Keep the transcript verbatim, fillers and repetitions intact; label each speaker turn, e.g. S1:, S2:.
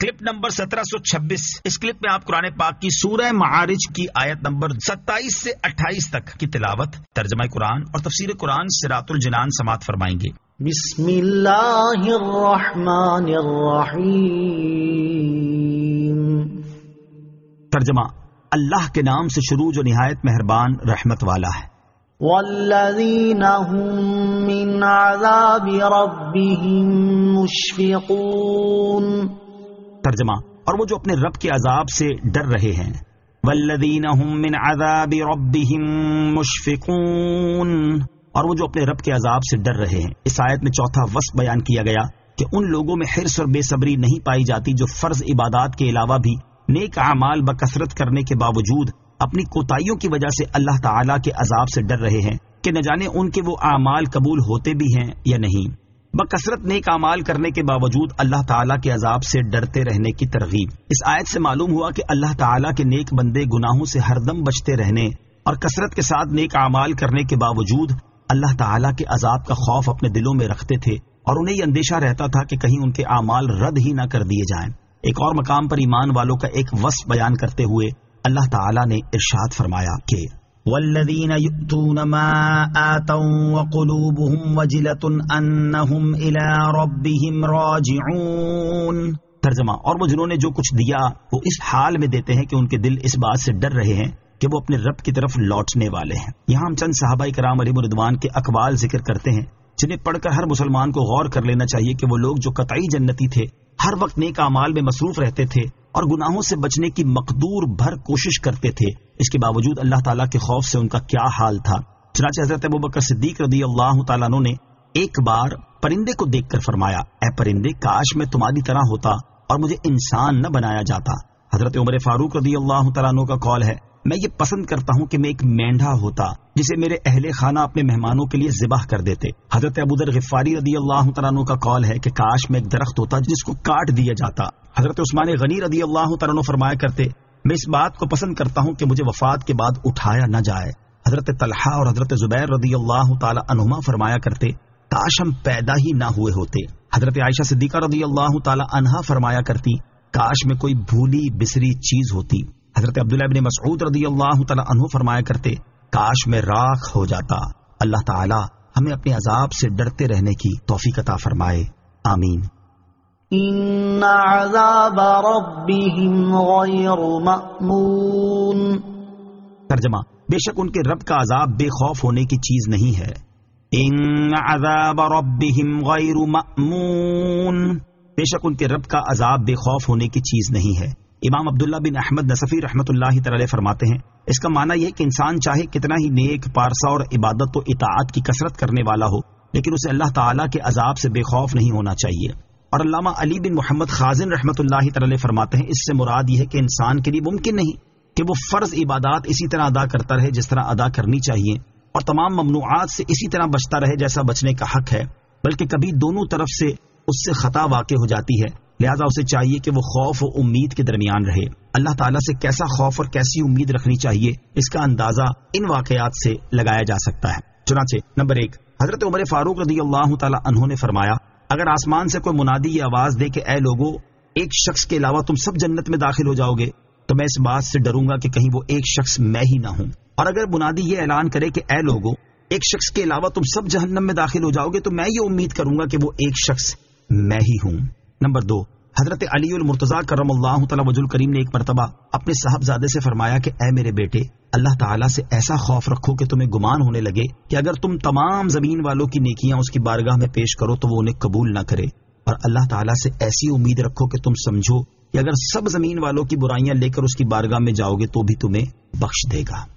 S1: Clip number سترہ سو چھبیس. اس clip میں آپ قرآن پاک کی سورہ معارج کی آیت نمبر ستائیس سے اٹھائیس تک کی تلاوت، ترجمہ قرآن اور تفسیر قرآن صراط الجنان سماعت فرمائیں گے.
S2: بسم اللہ الرحمن الرحیم.
S1: ترجمہ: اللہ کے نام سے شروع جو نہایت مہربان رحمت والا ہے.
S2: والذین هم من عذاب ربهم مشفقون.
S1: ترجمہ: اور وہ جو اپنے رب کے عذاب سے ڈر رہے ہیں. والذین هم من عذاب ربهم مشفقون، اور وہ جو اپنے رب کے عذاب سے ڈر رہے ہیں. اس آیت میں چوتھا وصف بیان کیا گیا کہ ان لوگوں میں حرص اور بے صبری نہیں پائی جاتی جو فرض عبادات کے علاوہ بھی نیک اعمال بکثرت کرنے کے باوجود اپنی کوتاہیوں کی وجہ سے اللہ تعالیٰ کے عذاب سے ڈر رہے ہیں کہ نہ جانے ان کے وہ اعمال قبول ہوتے بھی ہیں یا نہیں. بکثرت نیک اعمال کرنے کے باوجود اللہ تعالیٰ کے عذاب سے ڈرتے رہنے کی ترغیب. اس آیت سے معلوم ہوا کہ اللہ تعالیٰ کے نیک بندے گناہوں سے ہر دم بچتے رہنے اور کثرت کے ساتھ نیک اعمال کرنے کے باوجود اللہ تعالیٰ کے عذاب کا خوف اپنے دلوں میں رکھتے تھے اور انہیں یہ اندیشہ رہتا تھا کہ کہیں ان کے اعمال رد ہی نہ کر دیے جائیں. ایک اور مقام پر ایمان والوں کا ایک وصف بیان کرتے ہوئے اللہ تعالیٰ نے ارشاد فرمایا کہ والذین یؤتون ما آتوا وقلوبهم وجلة انہم الی ربهم راجعون. ترجمہ: اور وہ جنہوں نے جو کچھ دیا وہ اس حال میں دیتے ہیں کہ ان کے دل اس بات سے ڈر رہے ہیں کہ وہ اپنے رب کی طرف لوٹنے والے ہیں. یہاں ہم چند صحابہ کرام علیہم رضوان کے اقوال ذکر کرتے ہیں جنہیں پڑھ کر ہر مسلمان کو غور کر لینا چاہیے کہ وہ لوگ جو قطعی جنتی تھے، ہر وقت نیک اعمال میں مصروف رہتے تھے اور گناہوں سے بچنے کی مقدور بھر کوشش کرتے تھے، اس کے باوجود اللہ تعالیٰ کے خوف سے ان کا کیا حال تھا. چنانچہ حضرت ابوبکر صدیق رضی اللہ تعالیٰ عنہ نے ایک بار پرندے کو دیکھ کر فرمایا، اے پرندے، کاش میں تمہاری طرح ہوتا اور مجھے انسان نہ بنایا جاتا. حضرت عمر فاروق رضی اللہ تعالیٰ عنہ کا قول ہے، میں یہ پسند کرتا ہوں کہ میں ایک مینڈھا ہوتا جسے میرے اہل خانہ اپنے مہمانوں کے لیے ذبح کر دیتے. حضرت ابوذر غفاری رضی اللہ تعالیٰ عنہ کا قول ہے کہ کاش میں ایک درخت ہوتا جس کو کاٹ دیا جاتا. حضرت عثمان غنی رضی اللہ تعالیٰ عنہ فرمایا کرتے، میں اس بات کو پسند کرتا ہوں کہ مجھے وفات کے بعد اٹھایا نہ جائے. حضرت طلحہ اور حضرت زبیر رضی اللہ تعالیٰ عنہما فرمایا کرتے، کاش ہم پیدا ہی نہ ہوئے ہوتے. حضرت عائشہ صدیقہ رضی اللہ تعالیٰ عنہا فرمایا کرتی، کاش میں کوئی بھولی بسری چیز ہوتی. حضرت عبداللہ بن مسعود رضی اللہ تعالیٰ عنہ فرمایا کرتے، کاش میں راکھ ہو جاتا. اللہ تعالیٰ ہمیں اپنے عذاب سے ڈرتے رہنے کی توفیق عطا فرمائے. آمین.
S2: ان عذاب ربهم غیر مأمون.
S1: ترجمہ: بے شک ان کے رب کا عذاب بے خوف ہونے کی چیز نہیں ہے. ان عذاب ربهم غیر مأمون، بے شک ان کے رب کا عذاب بے خوف ہونے کی چیز نہیں ہے. امام عبداللہ بن احمد نصفی رحمۃ اللہ تعالی فرماتے ہیں، اس کا معنی یہ کہ انسان چاہے کتنا ہی نیک، پارسا اور عبادت و اطاعت کی کثرت کرنے والا ہو، لیکن اسے اللہ تعالیٰ کے عذاب سے بے خوف نہیں ہونا چاہیے. اور علامہ علی بن محمد خازن رحمۃ اللہ تعالی فرماتے ہیں، اس سے مراد یہ ہے کہ انسان کے لیے ممکن نہیں کہ وہ فرض عبادات اسی طرح ادا کرتا رہے جس طرح ادا کرنی چاہیے اور تمام ممنوعات سے اسی طرح بچتا رہے جیسا بچنے کا حق ہے، بلکہ کبھی دونوں طرف سے اس سے خطا واقع ہو جاتی ہے. لہذا اسے چاہیے کہ وہ خوف و امید کے درمیان رہے. اللہ تعالیٰ سے کیسا خوف اور کیسی امید رکھنی چاہیے، اس کا اندازہ ان واقعات سے لگایا جا سکتا ہے. چنانچہ نمبر ایک، حضرت عمر فاروق رضی اللہ تعالیٰ عنہ نے فرمایا، اگر آسمان سے کوئی منادی یہ آواز دے کہ اے لوگو، ایک شخص کے علاوہ تم سب جنت میں داخل ہو جاؤ گے، تو میں اس بات سے ڈروں گا کہ کہیں وہ ایک شخص میں ہی نہ ہوں. اور اگر منادی یہ اعلان کرے کہ اے لوگو، ایک شخص کے علاوہ تم سب جہنم میں داخل ہو جاؤ گے، تو میں یہ امید کروں گا کہ وہ ایک شخص میں ہی ہوں. نمبر دو، حضرت علی المرتضیٰ کرم اللہ تعالی وجہ الکریم نے ایک مرتبہ اپنے صاحبزادے سے فرمایا کہ اے میرے بیٹے، اللہ تعالیٰ سے ایسا خوف رکھو کہ تمہیں گمان ہونے لگے کہ اگر تم تمام زمین والوں کی نیکیاں اس کی بارگاہ میں پیش کرو تو وہ انہیں قبول نہ کرے، اور اللہ تعالیٰ سے ایسی امید رکھو کہ تم سمجھو کہ اگر سب زمین والوں کی برائیاں لے کر اس کی بارگاہ میں جاؤ گے تو بھی تمہیں بخش دے گا.